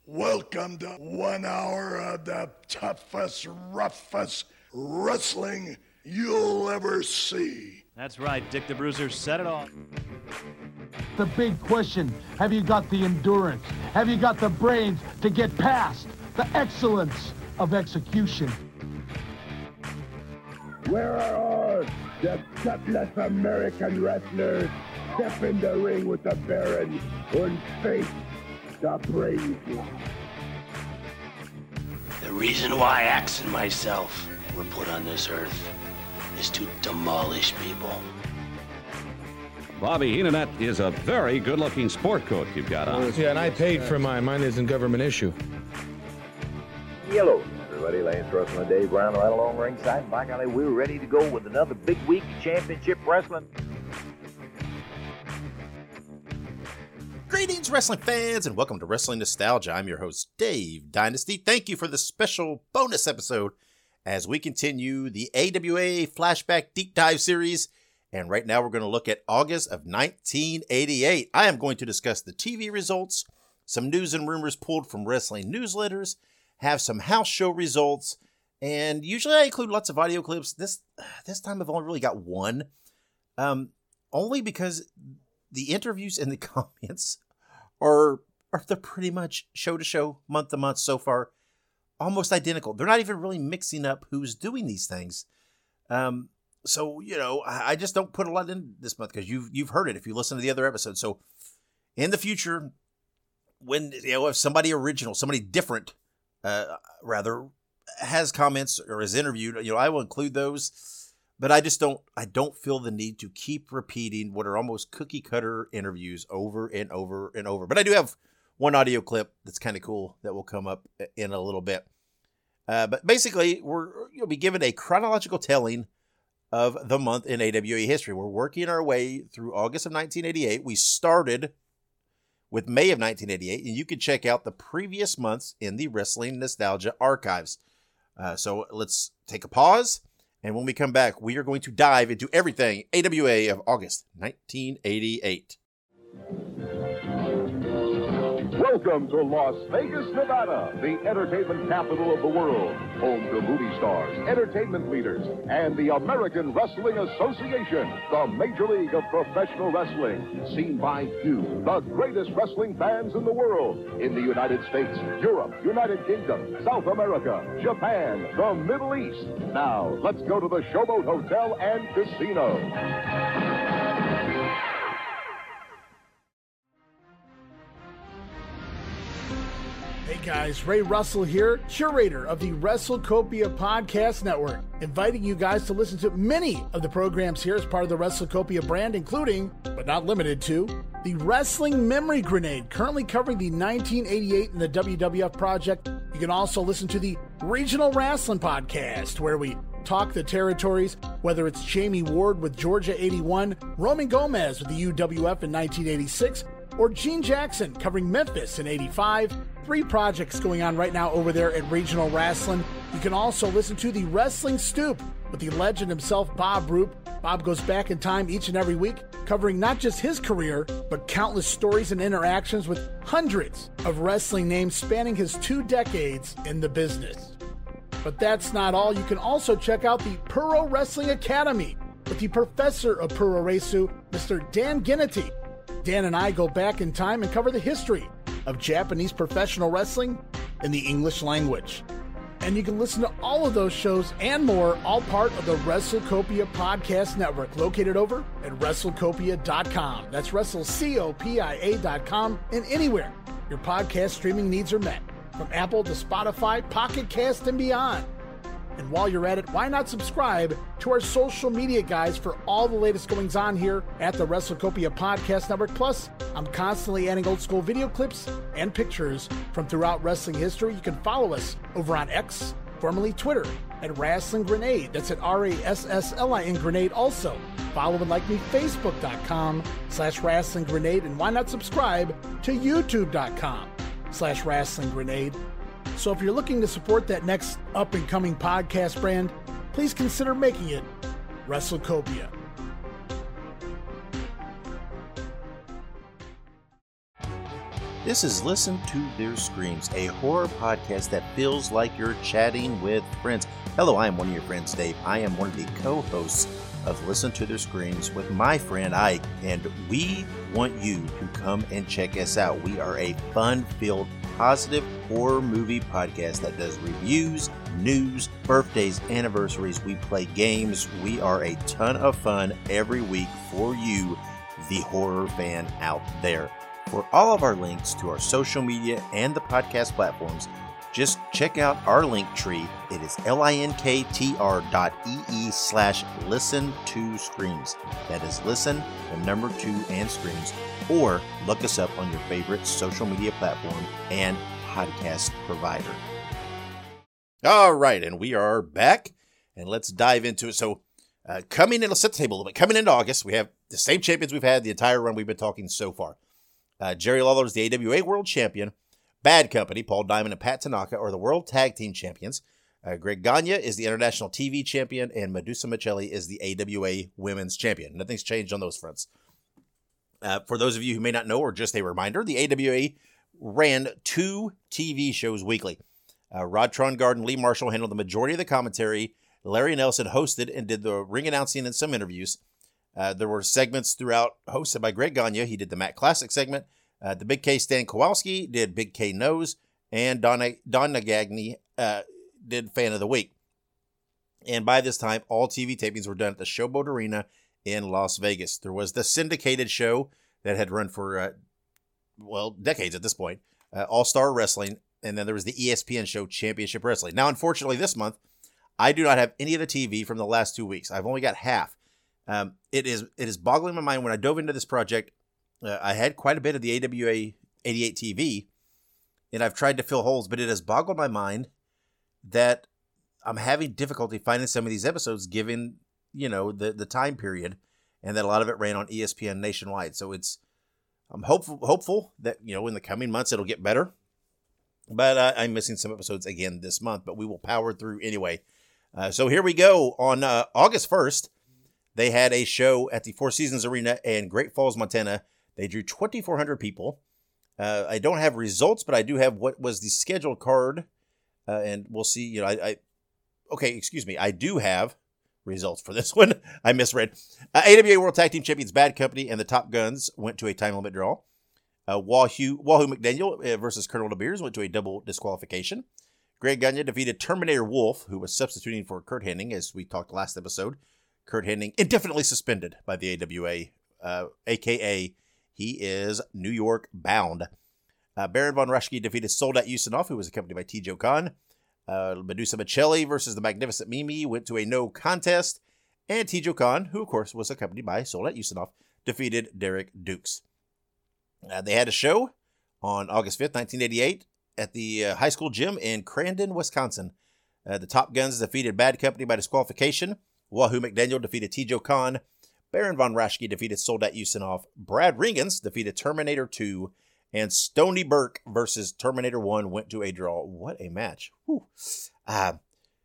Welcome to 1 hour of the toughest, roughest wrestling you'll ever see. That's right, Dick the Bruiser said it all. The big question, have you got the endurance? Have you got the brains to get past the excellence of execution? Where are all the gutless American wrestlers? Step in the ring with the Baron and face the Brave. The reason why Axe and myself were put on this earth is to demolish people. Bobby Heenan, is a very good-looking sport coat you've got on. Yeah, and I paid for mine. Mine isn't government issue. Hello, everybody. Lance Russell and Dave Brown right along ringside. By golly, we're ready to go with another big week of championship wrestling. Greetings, wrestling fans, and welcome to Wrestling Nostalgia. I'm your host, Dave Dynasty. Thank you for this special bonus episode as we continue the AWA Flashback Deep Dive series. And right now we're going to look at August of 1988. I am going to discuss the TV results, some news and rumors pulled from wrestling newsletters, have some house show results, and usually I include lots of audio clips. This time I've only really got one, only because the interviews and the comments are they're pretty much show to show, month to month so far, almost identical. They're not even really mixing up who's doing these things. So, you know, I just don't put a lot in this month because you've heard it if you listen to the other episodes. So in the future, when, you know, if somebody original, somebody different, rather, has comments or is interviewed, you know, I will include those. But I don't feel the need to keep repeating what are almost cookie cutter interviews over and over and over. But I do have one audio clip that's kind of cool that will come up in a little bit. But basically, you'll be given a chronological telling of the month in AWA history. We're working our way through August of 1988. We started with May of 1988, and you can check out the previous months in the Wrestling Nostalgia archives. So let's take a pause. And when we come back, we are going to dive into everything AWA of August 1988. Welcome to Las Vegas, Nevada, the entertainment capital of the world, home to movie stars, entertainment leaders, and the American Wrestling Association, the Major League of Professional Wrestling, seen by you, the greatest wrestling fans in the world, in the United States, Europe, United Kingdom, South America, Japan, the Middle East. Now, let's go to the Showboat Hotel and Casino. Hey guys, Ray Russell here, curator of the WrestleCopia Podcast Network, inviting you guys to listen to many of the programs here as part of the WrestleCopia brand, including, but not limited to, the Wrestling Memory Grenade, currently covering the 1988 and the WWF project. You can also listen to the Regional Wrestling Podcast, where we talk the territories, whether it's Jamie Ward with Georgia 81, Roman Gomez with the UWF in 1986, or Gene Jackson covering Memphis in 85. 3 projects going on right now over there at Regional Wrestling. You can also listen to the Wrestling Stoop with the legend himself, Bob Roop. Bob goes back in time each and every week, covering not just his career, but countless stories and interactions with hundreds of wrestling names spanning his 2 decades in the business. But that's not all. You can also check out the Puro Wrestling Academy with the professor of Puro Resu, Mr. Dan Ginnity. Dan and I go back in time and cover the history of Japanese professional wrestling in the English language. And you can listen to all of those shows and more, all part of the WrestleCopia Podcast Network, located over at WrestleCopia.com. That's WrestleCopia.com, and anywhere your podcast streaming needs are met, from Apple to Spotify, Pocket Cast, and beyond. And while you're at it, why not subscribe to our social media guys for all the latest goings on here at the WrestleCopia Podcast Network. Plus, I'm constantly adding old school video clips and pictures from throughout wrestling history. You can follow us over on X, formerly Twitter, at Wrestling Grenade. That's at RASSLIN Grenade. Also, follow and like me, Facebook.com/Wrestling Grenade. And why not subscribe to YouTube.com/Wrestling Grenade. So if you're looking to support that next up-and-coming podcast brand, please consider making it WrestleCopia. This is Listen to Their Screams, a horror podcast that feels like you're chatting with friends. Hello, I am one of your friends, Dave. I am one of the co-hosts of Listen to Their Screams with my friend Ike, and we want you to come and check us out. We are a fun-filled, positive horror movie podcast that does reviews, news, birthdays, anniversaries. We play games. We are a ton of fun every week for you, the horror fan out there. For all of our links to our social media and the podcast platforms, just check out our link tree. It is linktr.ee/listen2screams. That is listen, the number 2, and screams. Or look us up on your favorite social media platform and podcast provider. All right, and we are back, and let's dive into it. So, coming in, let's set the table a little bit. Coming into August, we have the same champions we've had the entire run we've been talking so far. Jerry Lawler is the AWA World Champion. Bad Company, Paul Diamond and Pat Tanaka, are the World Tag Team Champions. Greg Gagne is the International TV Champion, and Medusa Miceli is the AWA Women's Champion. Nothing's changed on those fronts. For those of you who may not know, or just a reminder, the AWA ran 2 TV shows weekly. Rod Trongard and Lee Marshall handled the majority of the commentary. Larry Nelson hosted and did the ring announcing and some interviews. There were segments throughout hosted by Greg Gagne. He did the Matt Classic segment. The Big K Stan Kowalski did Big K Knows, and Don Nagagny did Fan of the Week. And by this time, all TV tapings were done at the Showboat Arena in Las Vegas. There was the syndicated show that had run for, decades at this point, All-Star Wrestling, and then there was the ESPN show Championship Wrestling. Now, unfortunately, this month, I do not have any of the TV from the last 2 weeks. I've only got half. It is boggling my mind. When I dove into this project, I had quite a bit of the AWA 88 TV, and I've tried to fill holes, but it has boggled my mind that I'm having difficulty finding some of these episodes given, the time period, and that a lot of it ran on ESPN nationwide. So I'm hopeful that, in the coming months it'll get better, but I'm missing some episodes again this month, but we will power through anyway. So here we go. On August 1st, they had a show at the Four Seasons Arena in Great Falls, Montana. They drew 2,400 people. I don't have results, but I do have what was the scheduled card, and we'll see. I do have results for this one. I misread. AWA World Tag Team Champions Bad Company and the Top Guns went to a time limit draw. Wahoo McDaniel versus Colonel DeBeers went to a double disqualification. Greg Gagne defeated Terminator Wolf, who was substituting for Curt Hennig, as we talked last episode. Curt Hennig indefinitely suspended by the AWA, a.k.a. he is New York bound. Baron Von Raschke defeated Soldat Usanov, who was accompanied by Tijo Khan. Medusa Miceli versus the Magnificent Mimi went to a no contest. And Tijo Khan, who of course was accompanied by Soldat Usanov, defeated Derek Dukes. They had a show on August 5th, 1988 at the high school gym in Crandon, Wisconsin. The Top Guns defeated Bad Company by disqualification. Wahoo McDaniel defeated Tijo Khan. Baron Von Raschke defeated Soldat Usanov. Brad Ringens defeated Terminator 2. And Stony Burke versus Terminator 1 went to a draw. What a match. And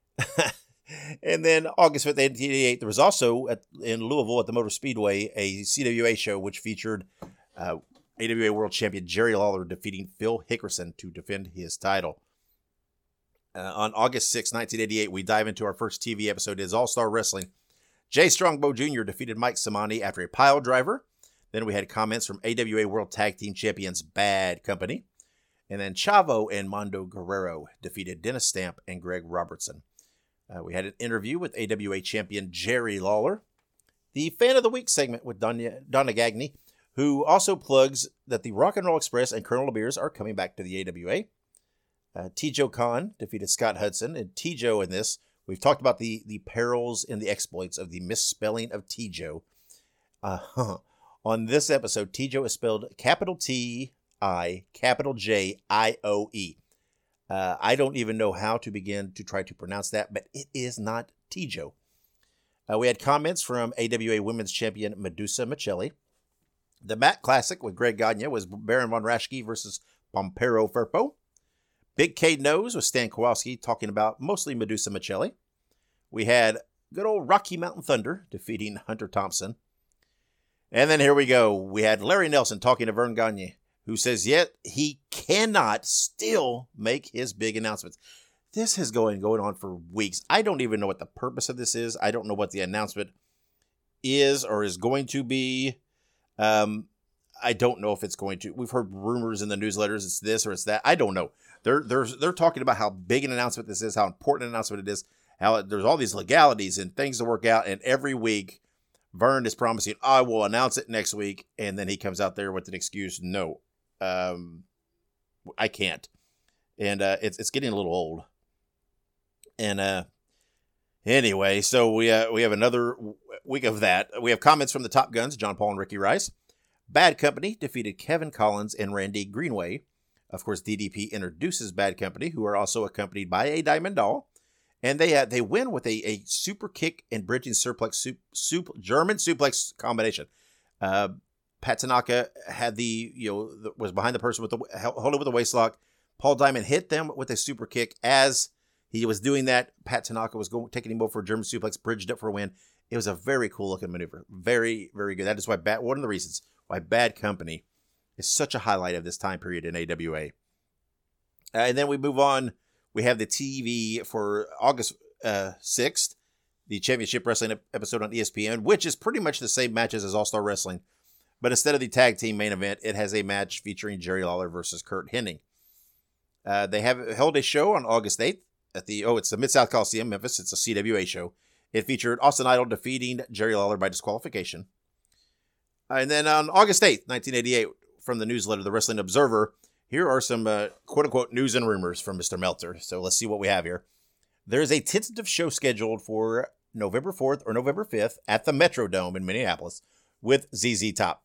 then August 5th, 1988, there was also in Louisville at the Motor Speedway a CWA show which featured AWA World Champion Jerry Lawler defeating Phil Hickerson to defend his title. On August 6, 1988, we dive into our first TV episode. It is All-Star Wrestling. Jay Strongbow Jr. defeated Mike Samani after a pile driver. Then we had comments from AWA World Tag Team Champions Bad Company. And then Chavo and Mondo Guerrero defeated Dennis Stamp and Greg Robertson. We had an interview with AWA Champion Jerry Lawler. The Fan of the Week segment with Donna Gagne, who also plugs that the Rock and Roll Express and Colonel DeBeers are coming back to the AWA. Tijo Khan defeated Scott Hudson. And Tijo in this, we've talked about the perils and the exploits of the misspelling of Tijo. On this episode, Tijo is spelled capital T-I, capital J-I-O-E. I don't even know how to begin to try to pronounce that, but it is not Tijo. We had comments from AWA Women's Champion Medusa Miceli. The Matt Classic with Greg Gagne was Baron Von Raschke versus Pampero Firpo. Big K Knows with Stan Kowalski talking about mostly Medusa Miceli. We had good old Rocky Mountain Thunder defeating Hunter Thompson. And then here we go. We had Larry Nelson talking to Vern Gagne, who says yet he cannot still make his big announcements. This has going on for weeks. I don't even know what the purpose of this is. I don't know what the announcement is or is going to be. I don't know if it's going to. We've heard rumors in the newsletters. It's this or it's that. I don't know. They're talking about how big an announcement this is, how important an announcement it is, how there's all these legalities and things to work out. And every week, Vern is promising, I will announce it next week. And then he comes out there with an excuse. No, I can't. And it's getting a little old. And anyway, so we have another week of that. We have comments from the Top Guns, John Paul and Ricky Rice. Bad Company defeated Kevin Collins and Randy Greenway. Of course, DDP introduces Bad Company, who are also accompanied by a Diamond Doll. And they win with a super kick and bridging suplex, German suplex combination. Pat Tanaka had was behind the person holding with the waist lock. Paul Diamond hit them with a super kick. As he was doing that, Pat Tanaka was taking him over for a German suplex, bridged up for a win. It was a very cool looking maneuver. Very, very good. That is why one of the reasons why Bad Company is such a highlight of this time period in AWA. And then we move on. We have the TV for August 6th, the Championship Wrestling episode on ESPN, which is pretty much the same matches as All-Star Wrestling. But instead of the tag team main event, it has a match featuring Jerry Lawler versus Curt Hennig. They have held a show on August 8th at it's the Mid-South Coliseum, Memphis. It's a CWA show. It featured Austin Idol defeating Jerry Lawler by disqualification. And then on August 8th, 1988, from the newsletter, The Wrestling Observer, here are some quote-unquote news and rumors from Mr. Meltzer. So let's see what we have here. There's a tentative show scheduled for November 4th or November 5th at the Metrodome in Minneapolis with ZZ Top.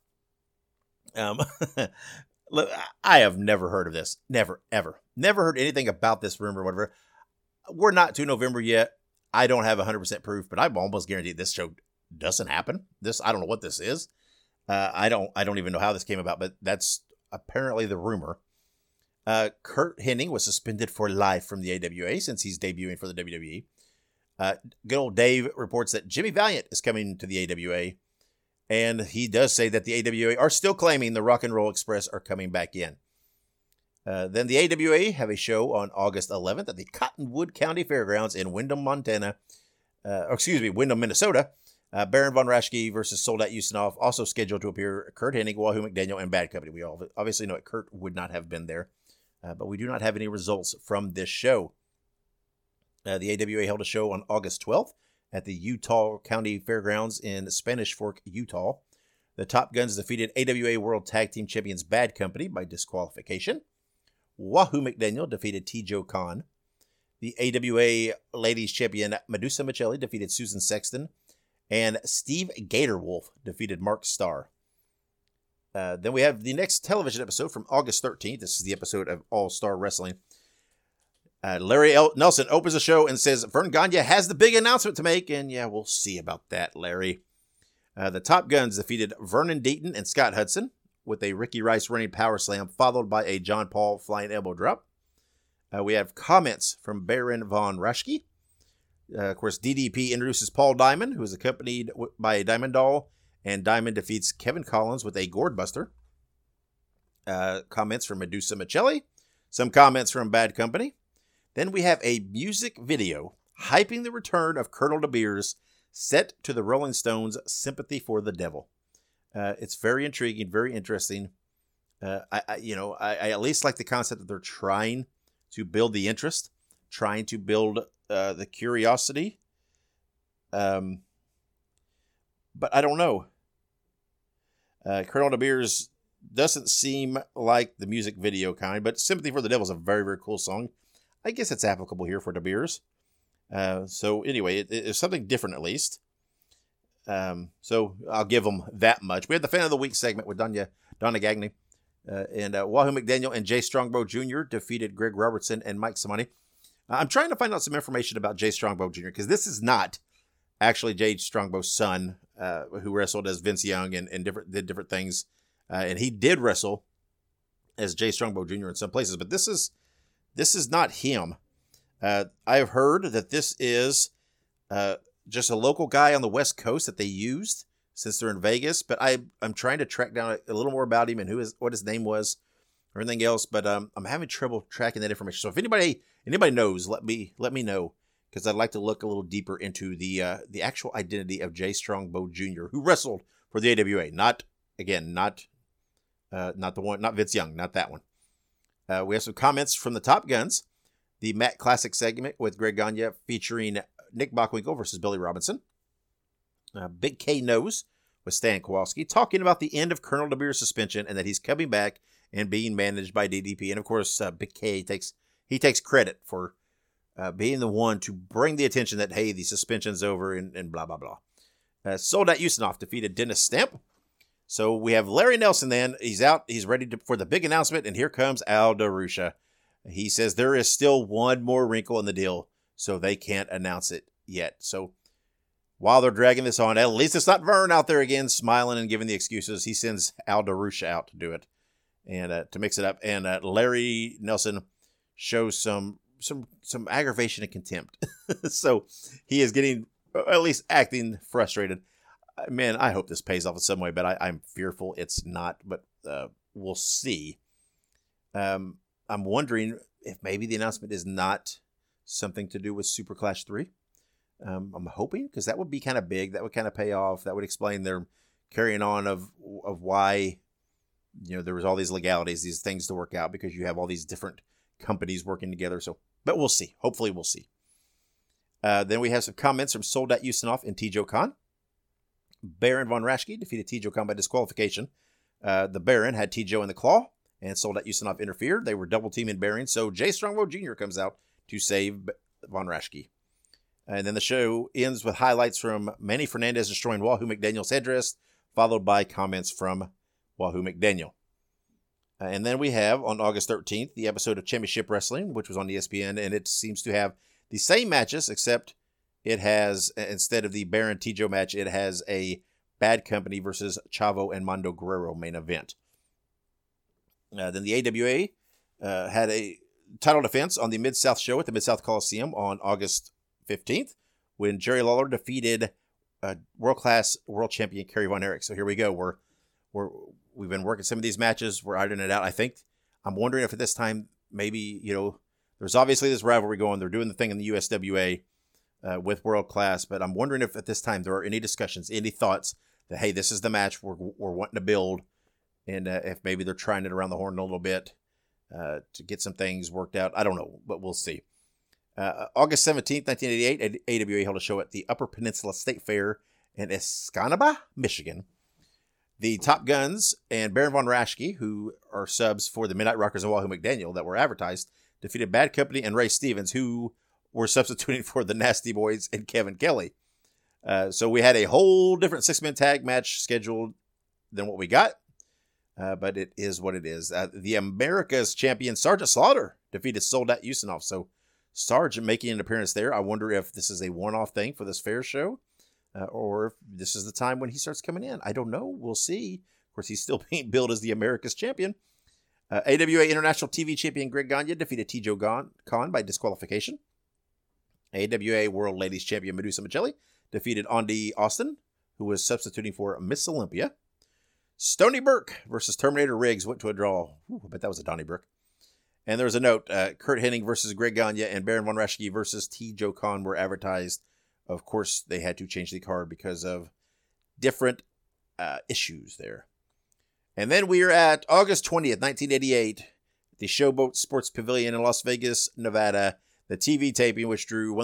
Look, I have never heard of this. Never, ever. Never heard anything about this rumor or whatever. We're not to November yet. I don't have 100% proof, but I'm almost guaranteed this show doesn't happen. I don't know what this is. I don't even know how this came about, but that's apparently the rumor. Curt Hennig was suspended for life from the AWA since he's debuting for the WWE. Good old Dave reports that Jimmy Valiant is coming to the AWA, and he does say that the AWA are still claiming the Rock and Roll Express are coming back in. Then the AWA have a show on August 11th at the Cottonwood County Fairgrounds in Windham, Minnesota. Baron Von Raschke versus Soldat Ustinov, also scheduled to appear. Curt Hennig, Wahoo McDaniel, and Bad Company. We all obviously know that Curt would not have been there, but we do not have any results from this show. The AWA held a show on August 12th at the Utah County Fairgrounds in Spanish Fork, Utah. The Top Guns defeated AWA World Tag Team Champions Bad Company by disqualification. Wahoo McDaniel defeated T. Khan. The AWA Ladies Champion Medusa Michelli defeated Susan Sexton. And Steve Gatorwolf defeated Mark Starr. Then we have the next television episode from August 13th. This is the episode of All-Star Wrestling. Larry Nelson opens the show and says Vern Gagne has the big announcement to make. And yeah, we'll see about that, Larry. The Top Guns defeated Vernon Deaton and Scott Hudson with a Ricky Rice running power slam, followed by a John Paul flying elbow drop. We have comments from Baron Von Raschke. Of course, DDP introduces Paul Diamond, who is accompanied by a Diamond Doll, and Diamond defeats Kevin Collins with a Gourd Buster. Comments from Medusa Michelli. Some comments from Bad Company. Then we have a music video hyping the return of Colonel De Beers, set to the Rolling Stones' Sympathy for the Devil. It's very intriguing, very interesting. I at least like the concept that they're trying to build the interest, trying to build the curiosity. But I don't know. Colonel De Beers doesn't seem like the music video kind, but Sympathy for the Devil is a very, very cool song. I guess it's applicable here for De Beers. So anyway, it's something different at least. So I'll give them that much. We had the Fan of the Week segment with Donna Gagne. And Wahoo McDaniel and Jay Strongbow Jr. defeated Greg Robertson and Mike Simoni. I'm trying to find out some information about Jay Strongbow Jr. because this is not actually Jay Strongbow's son, who wrestled as Vince Young and did different things. And he did wrestle as Jay Strongbow Jr. in some places, but this is not him. I have heard that this is just a local guy on the West Coast that they used since they're in Vegas, but I'm trying to track down a little more about him and what his name was or anything else, but I'm having trouble tracking that information. So if anybody knows, let me know, because I'd like to look a little deeper into the actual identity of Jay Strongbow Jr., who wrestled for the AWA. Not the one, not Vince Young, not that one. We have some comments from the Top Guns, the Matt Classic segment with Greg Gagne featuring Nick Bockwinkel versus Billy Robinson. Big K Knows with Stan Kowalski, talking about the end of Colonel DeBeer's suspension and that he's coming back and being managed by DDP. And of course, Big K takes credit for being the one to bring the attention that, hey, the suspension's over and blah, blah, blah. Soldat Yusinov defeated Dennis Stamp. So we have Larry Nelson then. He's out. He's ready for the big announcement. And here comes Al DeRusha. He says there is still one more wrinkle in the deal, so they can't announce it yet. So while they're dragging this on, at least it's not Vern out there again smiling and giving the excuses. He sends Al DeRusha out to do it and to mix it up. And Larry Nelson shows some aggravation and contempt. So he is getting, at least acting frustrated. Man, I hope this pays off in some way, but I'm fearful it's not. But we'll see. I'm wondering if maybe the announcement is not something to do with Super Clash 3. I'm hoping, because that would be kind of big. That would kind of pay off. That would explain their carrying on of why, there was all these legalities, these things to work out, because you have all these different companies working together. So, but we'll see. Hopefully we'll see. Then we have some comments from Soldat Yusinov and Tijo Khan. Baron Von Raschke defeated Tijo Khan by disqualification. The Baron had Tijo in the claw, and Soldat Yusinov interfered. They were double teaming Baron, so Jay Strongbow Jr. comes out to save Von Raschke. And then the show ends with highlights from Manny Fernandez destroying Wahoo McDaniel's headdress, followed by comments from Wahoo McDaniel. And then we have, on August 13th, the episode of Championship Wrestling, which was on ESPN, and it seems to have the same matches, except it has, instead of the Baron Tijo match, it has a Bad Company versus Chavo and Mando Guerrero main event. Then the AWA had a title defense on the Mid-South show at the Mid-South Coliseum on August 15th, when Jerry Lawler defeated world-class world champion Kerry Von Erich. So here we go. We've been working some of these matches. We're ironing it out. I'm wondering if at this time, maybe, there's obviously this rivalry going. They're doing the thing in the USWA with world class, but I'm wondering if at this time there are any discussions, any thoughts that, hey, this is the match we're wanting to build, and if maybe they're trying it around the horn a little bit to get some things worked out. I don't know, but we'll see. August 17th, 1988, AWA held a show at the Upper Peninsula State Fair in Escanaba, Michigan. The Top Guns and Baron Von Raschke, who are subs for the Midnight Rockers and Wahoo McDaniel that were advertised, defeated Bad Company and Ray Stevens, who were substituting for the Nasty Boys and Kevin Kelly. So we had a whole different 6-man tag match scheduled than what we got, but it is what it is. The America's champion Sergeant Slaughter defeated Soldat Yusinov. So Sarge making an appearance there. I wonder if this is a one-off thing for this fair show, or if this is the time when he starts coming in. I don't know. We'll see. Of course, he's still being billed as the America's champion. AWA International TV champion Greg Gagne defeated Tijo Khan by disqualification. AWA World Ladies champion Medusa Michelli defeated Andi Austin, who was substituting for Miss Olympia. Stony Burke versus Terminator Riggs went to a draw. I bet that was a Donnybrook. And there was a note, Kurt Hennig versus Greg Gagne and Baron Von Raschke versus Tijo Khan were advertised. Of course, they had to change the card because of different issues there. And then we are at August 20th, 1988, the Showboat Sports Pavilion in Las Vegas, Nevada. The TV taping, which drew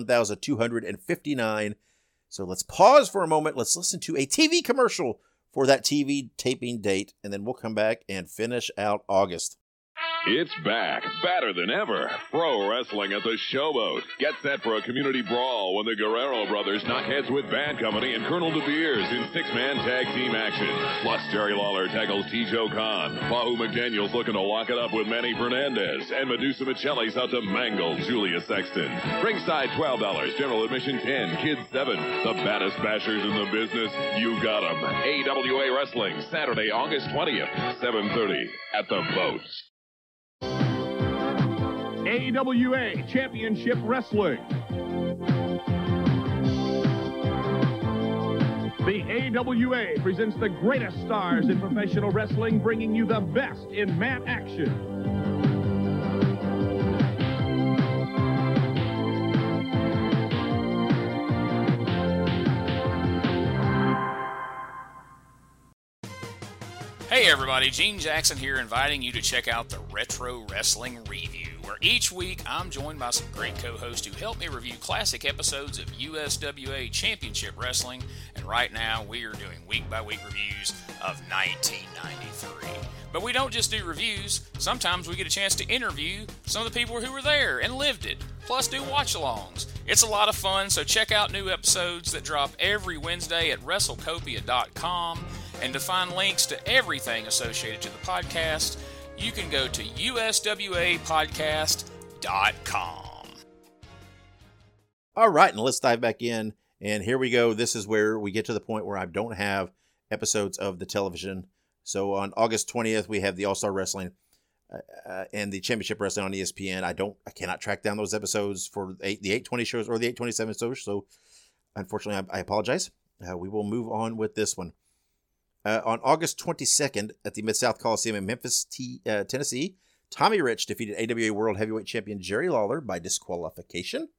1,259. So let's pause for a moment. Let's listen to a TV commercial for that TV taping date, and then we'll come back and finish out August. It's back, badder than ever. Pro wrestling at the Showboat. Get set for a community brawl when the Guerrero brothers knock heads with Bad Company and Colonel De Beers in 6-man tag team action. Plus, Jerry Lawler tackles Tijo Khan. Wahoo McDaniel's looking to lock it up with Manny Fernandez. And Medusa Michelli's out to mangle Julia Sexton. Ringside $12, general admission $10, kids $7. The baddest bashers in the business, you got them. AWA Wrestling, Saturday, August 20th, 7:30 at the Boats. AWA Championship Wrestling. The AWA presents the greatest stars in professional wrestling, bringing you the best in mat action. Hey everybody, Gene Jackson here, inviting you to check out the Retro Wrestling Review, where each week I'm joined by some great co-hosts who help me review classic episodes of USWA Championship Wrestling, and right now we are doing week-by-week reviews of 1993. But we don't just do reviews, sometimes we get a chance to interview some of the people who were there and lived it, plus do watch-alongs. It's a lot of fun, so check out new episodes that drop every Wednesday at WrestleCopia.com. And to find links to everything associated to the podcast, you can go to uswapodcast.com. All right, and let's dive back in. And here we go. This is where we get to the point where I don't have episodes of the television. So on August 20th, we have the All-Star Wrestling and the Championship Wrestling on ESPN. I cannot track down those episodes for the 820 shows or the 827 shows. So unfortunately, I apologize. We will move on with this one. On August 22nd at the Mid-South Coliseum in Memphis, Tennessee, Tommy Rich defeated AWA World Heavyweight Champion Jerry Lawler by disqualification.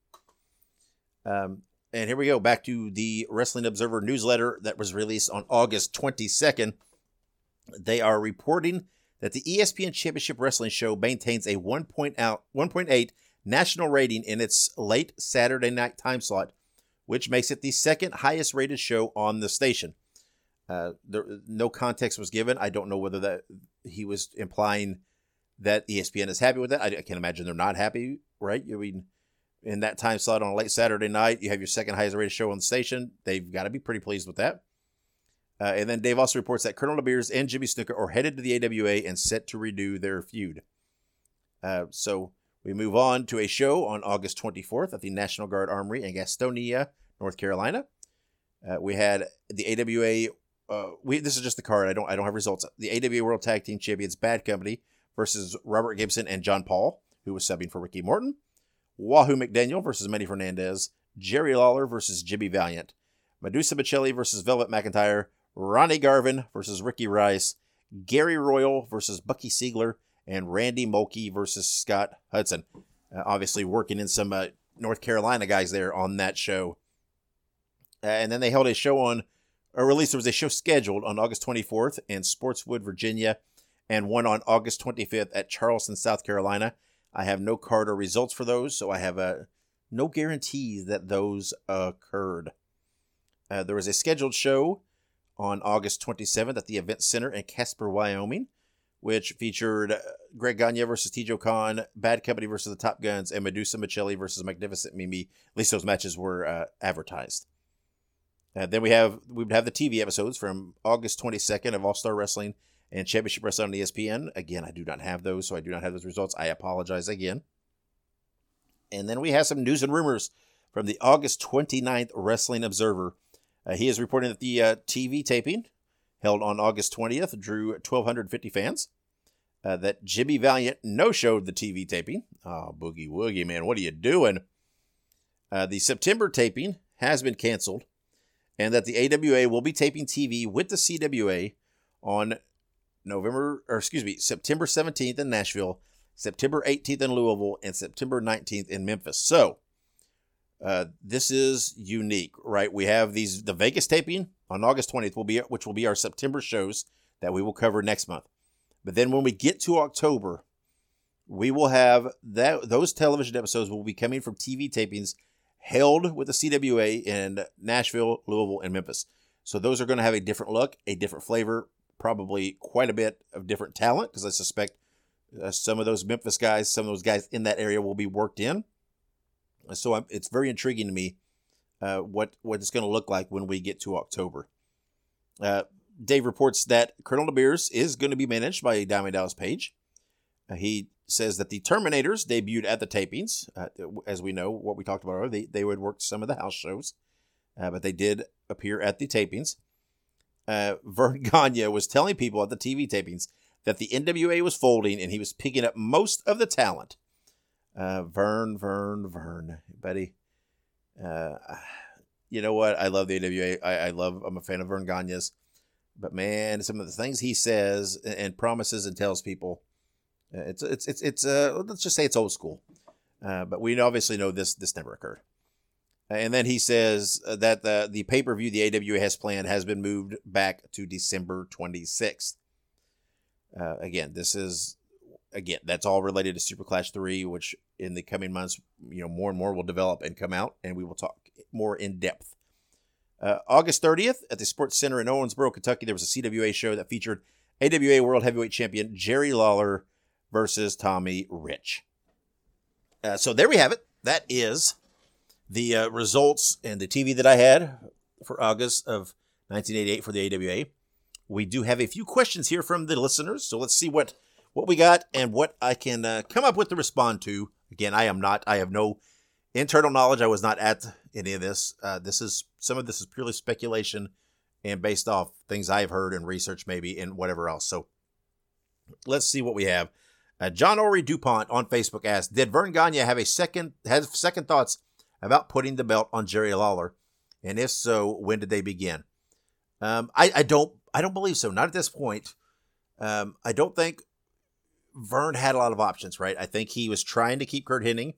And here we go, back to the Wrestling Observer newsletter that was released on August 22nd. They are reporting that the ESPN Championship Wrestling show maintains a 1.8 national rating in its late Saturday night time slot, which makes it the second highest rated show on the station. No context was given. I don't know whether that he was implying that ESPN is happy with that. I can't imagine they're not happy, right? I mean, in that time slot on a late Saturday night, you have your second highest rated show on the station. They've got to be pretty pleased with that. And then Dave also reports that Colonel DeBeers and Jimmy Snuka are headed to the AWA and set to renew their feud. So we move on to a show on August 24th at the National Guard Armory in Gastonia, North Carolina. We had the AWA. This is just the card. I don't have results. The AWA World Tag Team Champions Bad Company versus Robert Gibson and John Paul, who was subbing for Ricky Morton. Wahoo McDaniel versus Manny Fernandez. Jerry Lawler versus Jimmy Valiant. Medusa Michelli versus Velvet McIntyre. Ronnie Garvin versus Ricky Rice. Gary Royal versus Bucky Siegler. And Randy Mulkey versus Scott Hudson. Obviously working in some North Carolina guys there on that show. And then they held a show on, or at least there was a show scheduled on August 24th in Sportswood, Virginia, and one on August 25th at Charleston, South Carolina. I have no card or results for those, so I have no guarantee that those occurred. There was a scheduled show on August 27th at the Event Center in Casper, Wyoming, which featured Greg Gagne versus Tijo Khan, Bad Company versus the Top Guns, and Medusa Michelli versus Magnificent Mimi. At least those matches were advertised. Then we would have the TV episodes from August 22nd of All-Star Wrestling and Championship Wrestling on ESPN. Again, I do not have those, so I do not have those results. I apologize again. And then we have some news and rumors from the August 29th Wrestling Observer. He is reporting that the TV taping held on August 20th drew 1,250 fans. That Jimmy Valiant no-showed the TV taping. Oh, Boogie Woogie, man, what are you doing? The September taping has been canceled. And that the AWA will be taping TV with the CWA on September 17th in Nashville, September 18th in Louisville, and September 19th in Memphis. So, this is unique, right? We have the Vegas taping on August 20th, which will be our September shows that we will cover next month. But then when we get to October, we will have those television episodes will be coming from TV tapings held with the CWA in Nashville, Louisville, and Memphis. So those are going to have a different look, a different flavor, probably quite a bit of different talent, because I suspect some of those Memphis guys, some of those guys in that area will be worked in. So it's very intriguing to me what it's going to look like when we get to October. Dave reports that Colonel DeBeers is going to be managed by Diamond Dallas Page. He says that the Terminators debuted at the tapings. As we know, what we talked about earlier, they would work some of the house shows, but they did appear at the tapings. Vern Gagne was telling people at the TV tapings that the NWA was folding and he was picking up most of the talent. Vern, buddy. You know what? I love the NWA. I'm a fan of Vern Gagne's. But man, some of the things he says and promises and tells people, it's let's just say it's old school. But we obviously know this never occurred. And then he says that the pay-per-view the AWA has planned has been moved back to December 26th. Again, that's all related to Super Clash 3, which in the coming months, more and more will develop and come out, and we will talk more in depth. August 30th at the Sports Center in Owensboro, Kentucky, there was a CWA show that featured AWA World Heavyweight Champion Jerry Lawler versus Tommy Rich. So there we have it. That is the results and the TV that I had for August of 1988 for the AWA. We do have a few questions here from the listeners, so let's see what we got and what I can come up with to respond to. Again, I have no internal knowledge. I was not at any of this. Some of this is purely speculation and based off things I've heard and research maybe and whatever else. So let's see what we have. John Ori DuPont on Facebook asked, did Verne Gagne have second thoughts about putting the belt on Jerry Lawler? And if so, when did they begin? I don't believe so. Not at this point. I don't think Verne had a lot of options, right? I think he was trying to keep Curt Hennig.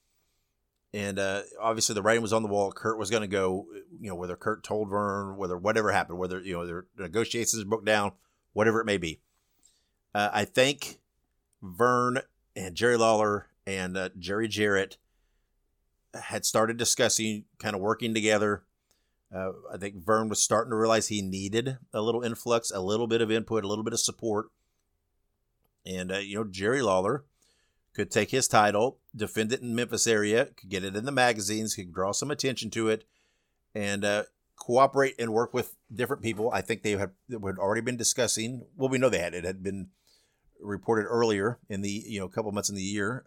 And obviously the writing was on the wall. Curt was going to go, whether Curt told Verne, whatever happened, whether, their negotiations broke down, whatever it may be. I think Verne and Jerry Lawler and Jerry Jarrett had started discussing, kind of working together. I think Verne was starting to realize he needed a little influx, a little bit of input, a little bit of support. And, Jerry Lawler could take his title, defend it in Memphis area, could get it in the magazines, could draw some attention to it, and cooperate and work with different people. I think they had already been discussing. Well, we know they had. It had been reported earlier in the a couple months in the year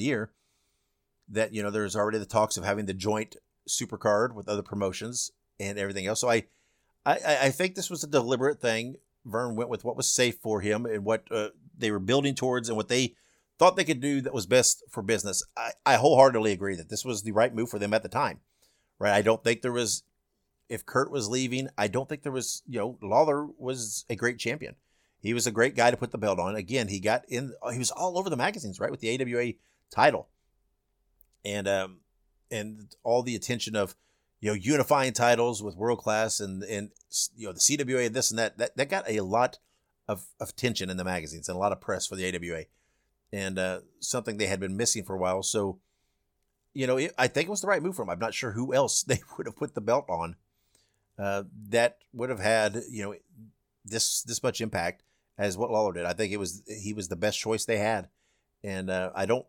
that there's already the talks of having the joint supercard with other promotions and everything else. So I think this was a deliberate thing. Verne went with what was safe for him and what they were building towards and what they thought they could do that was best for business. I wholeheartedly agree that this was the right move for them at the time, right? I don't think there was, if Curt was leaving, I don't think there was, Lawler was a great champion. He was a great guy to put the belt on. Again, he was all over the magazines, right? With the AWA title and all the attention of, unifying titles with World Class and the CWA and this and that got a lot of attention in the magazines and a lot of press for the AWA. And something they had been missing for a while. So, I think it was the right move for them. I'm not sure who else they would have put the belt on that would have had, this much impact as what Lawler did. I think he was the best choice they had. And I don't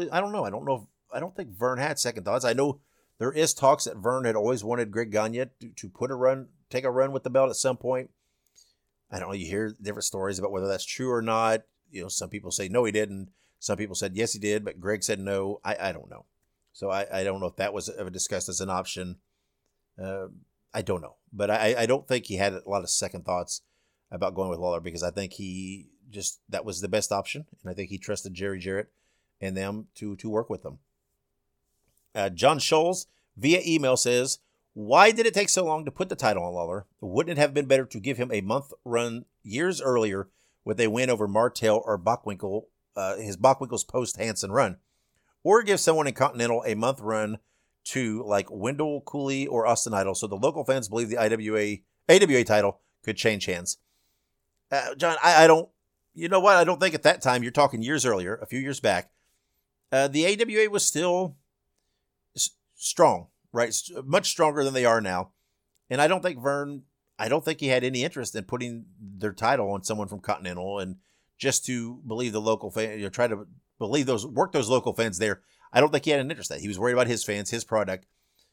think Verne had second thoughts. I know there is talks that Verne had always wanted Greg Gagne to take a run with the belt at some point. I don't know. You hear different stories about whether that's true or not. Some people say, no, he didn't. Some people said, yes, he did, but Greg said no. I don't know. So I don't know if that was ever discussed as an option. I don't know. But I don't think he had a lot of second thoughts about going with Lawler because I think that was the best option. And I think he trusted Jerry Jarrett and them to work with them. John Scholes via email says, why did it take so long to put the title on Lawler? Wouldn't it have been better to give him a month run years earlier with a win over Martel or Bockwinkel, his Bockwinkel's post-Hansen run? Or give someone in Continental a month run to like Wendell, Cooley, or Austin Idol so the local fans believe the AWA title could change hands? John, I don't, I don't think at that time, you're talking years earlier, a few years back, the AWA was still strong, right? Much stronger than they are now. And I don't think he had any interest in putting their title on someone from Continental and just to believe the local fan, try to work those local fans there. I don't think he had an interest in that. He was worried about his fans, his product.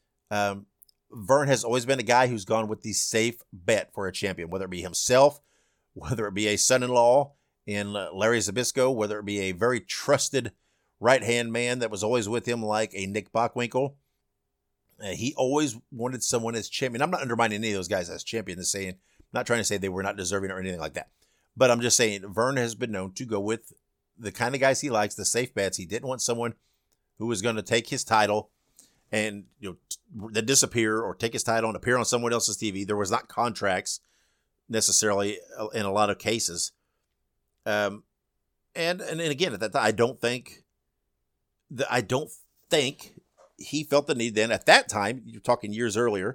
Verne has always been a guy who's gone with the safe bet for a champion, whether it be himself, whether it be a son-in-law in Larry Zbyszko, whether it be a very trusted right-hand man that was always with him like a Nick Bockwinkel. He always wanted someone as champion. I'm not undermining any of those guys as champion. I'm not trying to say they were not deserving or anything like that. But I'm just saying Verne has been known to go with the kind of guys he likes, the safe bets. He didn't want someone who was going to take his title and then disappear or take his title and appear on someone else's TV. There was not contracts necessarily in a lot of cases. And again, at that time, I don't think he felt the need then at that time, you're talking years earlier,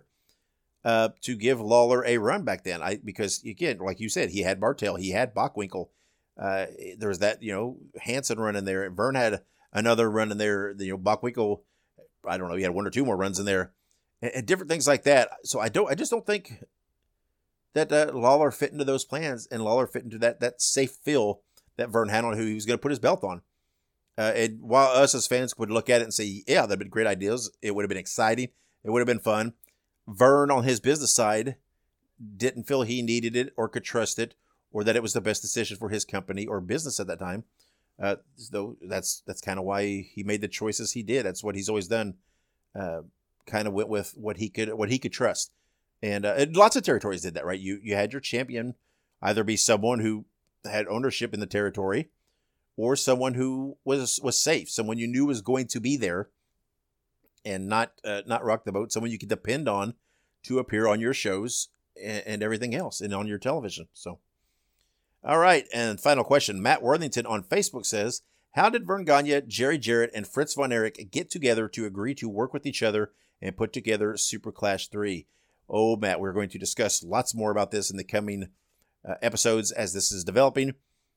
to give Lawler a run back then. Because again, like you said, he had Martel, he had Bockwinkel. There was that, Hansen run in there. Vern had another run in there. Bockwinkel, I don't know, he had one or two more runs in there, and different things like that. So I just don't think that Lawler fit into those plans, and Lawler fit into that safe feel that Vern had on who he was going to put his belt on. And while us as fans would look at it and say, yeah, that'd been great ideas, it would have been exciting, it would have been fun. Vern, on his business side, didn't feel he needed it or could trust it, or that it was the best decision for his company or business at that time. Though that's kind of why he made the choices he did. That's what he's always done. Kind of went with what he could trust, and lots of territories did that, right? You had your champion either be someone who had ownership in the territory, or someone who was safe, someone you knew was going to be there, and not rock the boat, someone you could depend on to appear on your shows and everything else, and on your television. So, all right, and final question. Matt Worthington on Facebook says, how did Vern Gagne, Jerry Jarrett, and Fritz Von Erich get together to agree to work with each other and put together Super Clash 3? Oh, Matt, we're going to discuss lots more about this in the coming episodes as this is developing.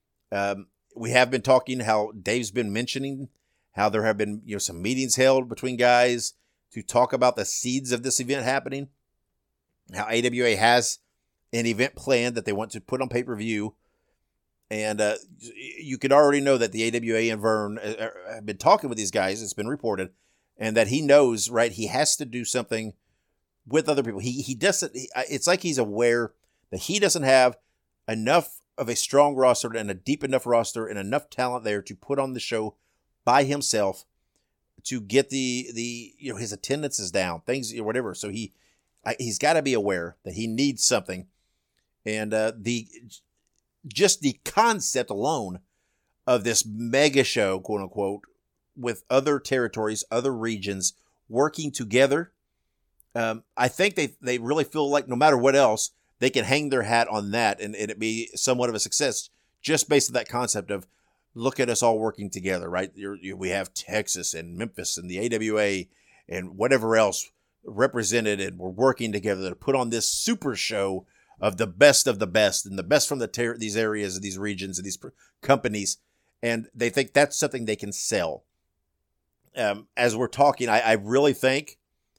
We have been talking how Dave's been mentioning how there have been some meetings held between guys to talk about the seeds of this event happening, how AWA has an event planned that they want to put on pay-per-view. And you could already know that the AWA and Vern have been talking with these guys. It's been reported, and that he knows, right? He has to do something with other people. He doesn't. It's like he's aware that he doesn't have enough of a strong roster and a deep enough roster and enough talent there to put on the show by himself to get the his attendance is down, things whatever. So he's got to be aware that he needs something, and just the concept alone of this mega show, quote unquote, with other territories, other regions working together. I think they really feel like no matter what else, they can hang their hat on that and it be somewhat of a success just based on that concept of look at us all working together, right? We have Texas and Memphis and the AWA and whatever else represented, and we're working together to put on this super show of the best and the best from these areas and these regions and these companies. And they think that's something they can sell. As we're talking, I really think,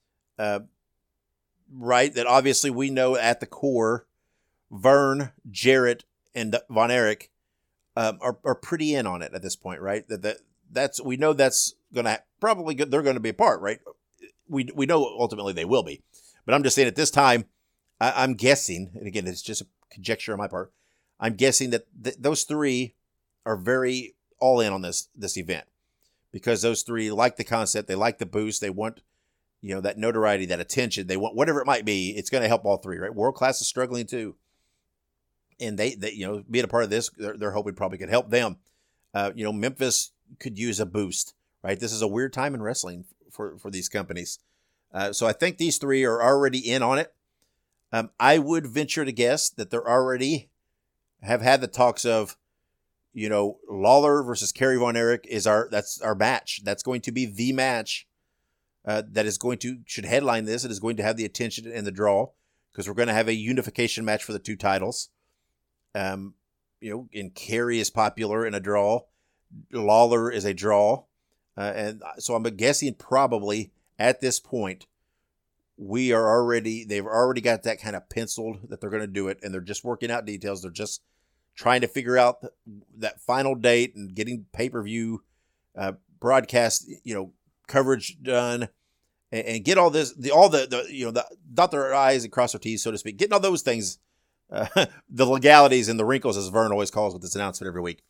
right, that obviously we know at the core, Vern, Jarrett, and Von Erich are pretty in on it at this point, right? That's we know that's they're going to be a part, right? We know ultimately they will be, but I'm just saying at this time, I'm guessing, and again, it's just a conjecture on my part, I'm guessing that those three are very all in on this event, because those three like the concept, they like the boost, they want that notoriety, that attention, they want whatever it might be. It's going to help all three, right? World Class is struggling too, and they being a part of this, they're hoping probably could help them. Memphis could use a boost, right? This is a weird time in wrestling for these companies, so I think these three are already in on it. I would venture to guess that they're already have had the talks of, Lawler versus Kerry Von Erich that's our match. That's going to be the match that is should headline this. It is going to have the attention and the draw, because we're going to have a unification match for the two titles. And Kerry is popular in a draw. Lawler is a draw. And so I'm guessing probably at this point, they've already got that kind of penciled that they're going to do it, and they're just working out details. They're just trying to figure out that final date and getting pay-per-view broadcast, coverage done, and get all this, dot their I's and cross their T's, so to speak, getting all those things, the legalities and the wrinkles, as Vern always calls with this announcement every week.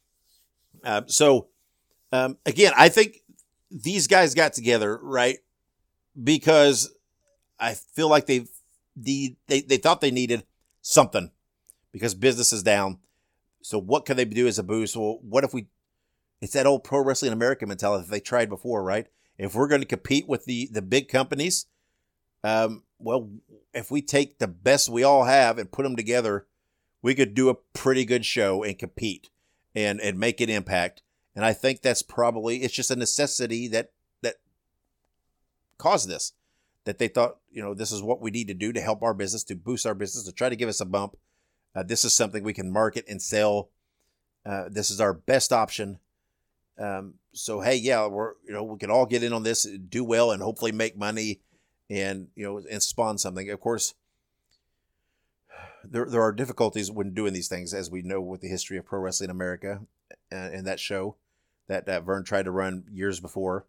Again, I think these guys got together, right, because I feel like they thought they needed something because business is down. So what can they do as a boost? Well, what if it's that old Pro Wrestling America mentality that they tried before, right? If we're going to compete with the big companies, if we take the best we all have and put them together, we could do a pretty good show and compete and make an impact. And I think that's it's just a necessity that caused this. That they thought, this is what we need to do to help our business, to boost our business, to try to give us a bump. This is something we can market and sell. This is our best option. So hey, yeah, we can all get in on this, do well, and hopefully make money, and and spawn something. Of course, there are difficulties when doing these things, as we know with the history of Pro Wrestling America and that show that Vern tried to run years before.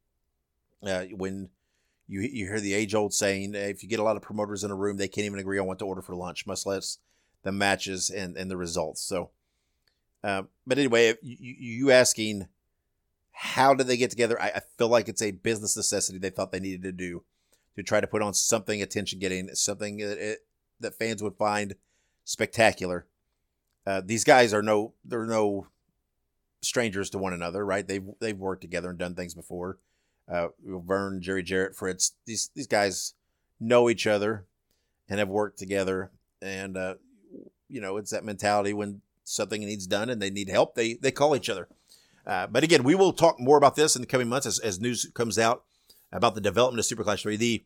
When you hear the age-old saying, if you get a lot of promoters in a room, they can't even agree on what to order for lunch, much less the matches and the results. So, but anyway, you asking, how did they get together? I feel like it's a business necessity they thought they needed to do to try to put on something attention-getting, something that fans would find spectacular. These guys they're no strangers to one another, right? They've worked together and done things before. Vern, Jerry Jarrett, Fritz, these guys know each other and have worked together. And, it's that mentality when something needs done and they need help, they call each other. But again, we will talk more about this in the coming months as news comes out about the development of Super Clash 3.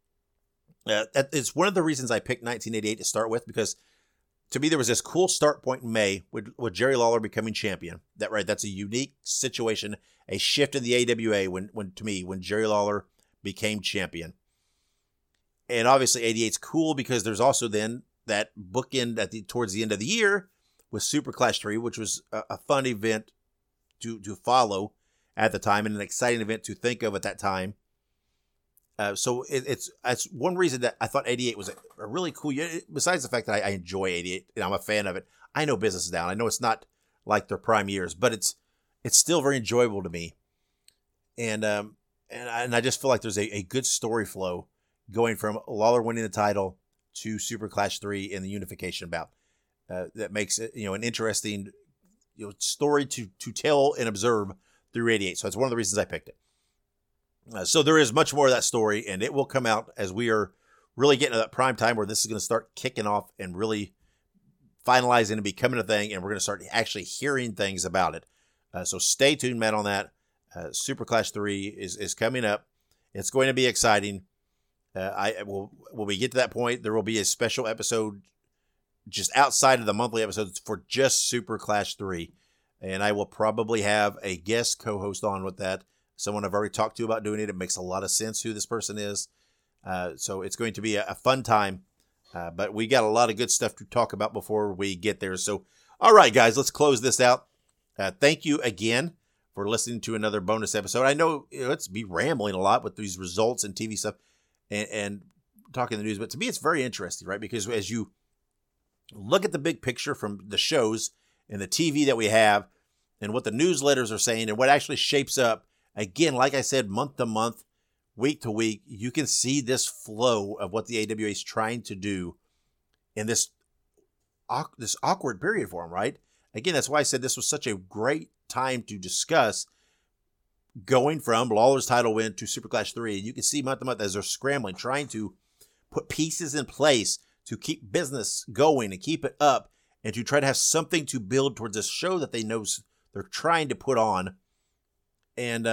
It's one of the reasons I picked 1988 to start with, because to me, there was this cool start point in May with Jerry Lawler becoming champion. That's a unique situation, a shift in the AWA when Jerry Lawler became champion. And obviously 88's cool because there's also then that bookend towards the end of the year with Super Clash 3, which was a fun event to follow at the time and an exciting event to think of at that time. So it's one reason that I thought 88 was a really cool year, besides the fact that I enjoy 88 and I'm a fan of it. I know business is down. I know it's not like their prime years, but it's still very enjoyable to me. And I just feel like there's a good story flow going from Lawler winning the title to Super Clash 3 in the unification bout. That makes it, an interesting story to tell and observe through 88. So it's one of the reasons I picked it. So there is much more of that story, and it will come out as we are really getting to that prime time where this is going to start kicking off and really finalizing and becoming a thing, and we're going to start actually hearing things about it. So stay tuned, Matt, on that. Super Clash 3 is coming up. It's going to be exciting. When we get to that point, there will be a special episode just outside of the monthly episodes for just Super Clash 3, and I will probably have a guest co-host on with that. Someone I've already talked to about doing it. It makes a lot of sense who this person is. So it's going to be a fun time. But we got a lot of good stuff to talk about before we get there. So, all right, guys, let's close this out. Thank you again for listening to another bonus episode. I know it's be rambling a lot with these results and TV stuff and talking the news. But to me, it's very interesting, right? Because as you look at the big picture from the shows and the TV that we have and what the newsletters are saying and what actually shapes up, again, like I said, month to month, week to week, you can see this flow of what the AWA is trying to do in this awkward period for them, right? Again, that's why I said this was such a great time to discuss going from Lawler's title win to Super Clash 3. And you can see month to month as they're scrambling, trying to put pieces in place to keep business going and keep it up and to try to have something to build towards this show that they know they're trying to put on. And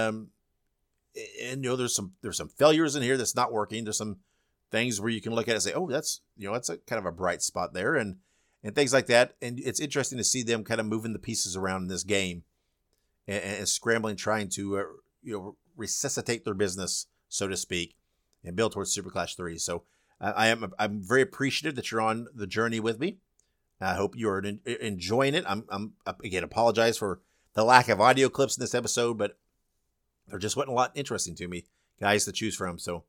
there's some failures in here that's not working. There's some things where you can look at it and say, oh, that's a kind of a bright spot there, and things like that. And it's interesting to see them kind of moving the pieces around in this game and scrambling, trying to resuscitate their business, so to speak, and build towards Super Clash 3. So I'm very appreciative that you're on the journey with me. I hope you are enjoying it. I'm again apologize for the lack of audio clips in this episode, but there just wasn't a lot interesting to me, guys, to choose from. So,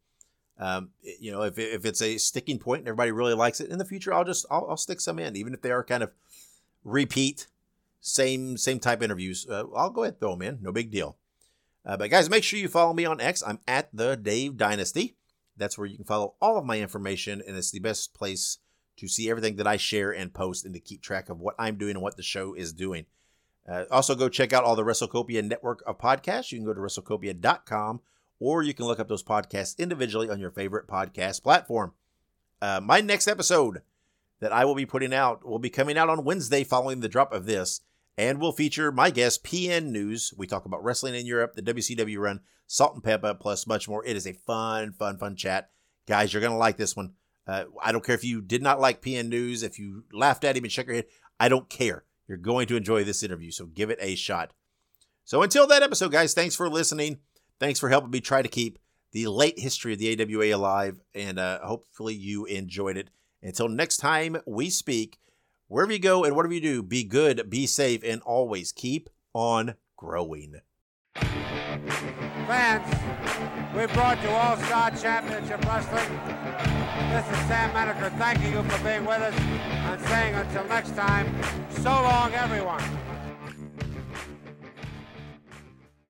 if it's a sticking point and everybody really likes it in the future, I'll stick some in, even if they are kind of repeat, same type interviews. I'll go ahead and throw them in, no big deal. But guys, make sure you follow me on X. I'm at the Dave Dynasty. That's where you can follow all of my information, and it's the best place to see everything that I share and post and to keep track of what I'm doing and what the show is doing. Also, go check out all the WrestleCopia network of podcasts. You can go to WrestleCopia.com, or you can look up those podcasts individually on your favorite podcast platform. My next episode that I will be putting out will be coming out on Wednesday following the drop of this, and will feature my guest, PN News. We talk about wrestling in Europe, the WCW run, Salt and Pepper, plus much more. It is a fun chat. Guys, you're going to like this one. I don't care if you did not like PN News, if you laughed at him and shook your head. I don't care. You're going to enjoy this interview, so give it a shot. So until that episode, guys, thanks for listening. Thanks for helping me try to keep the late history of the AWA alive, and hopefully you enjoyed it. Until next time we speak, wherever you go and whatever you do, be good, be safe, and always keep on growing. Fans, we brought you All-Star Championship Wrestling. This is Sam Menaker thanking you for being with us and saying until next time, so long, everyone.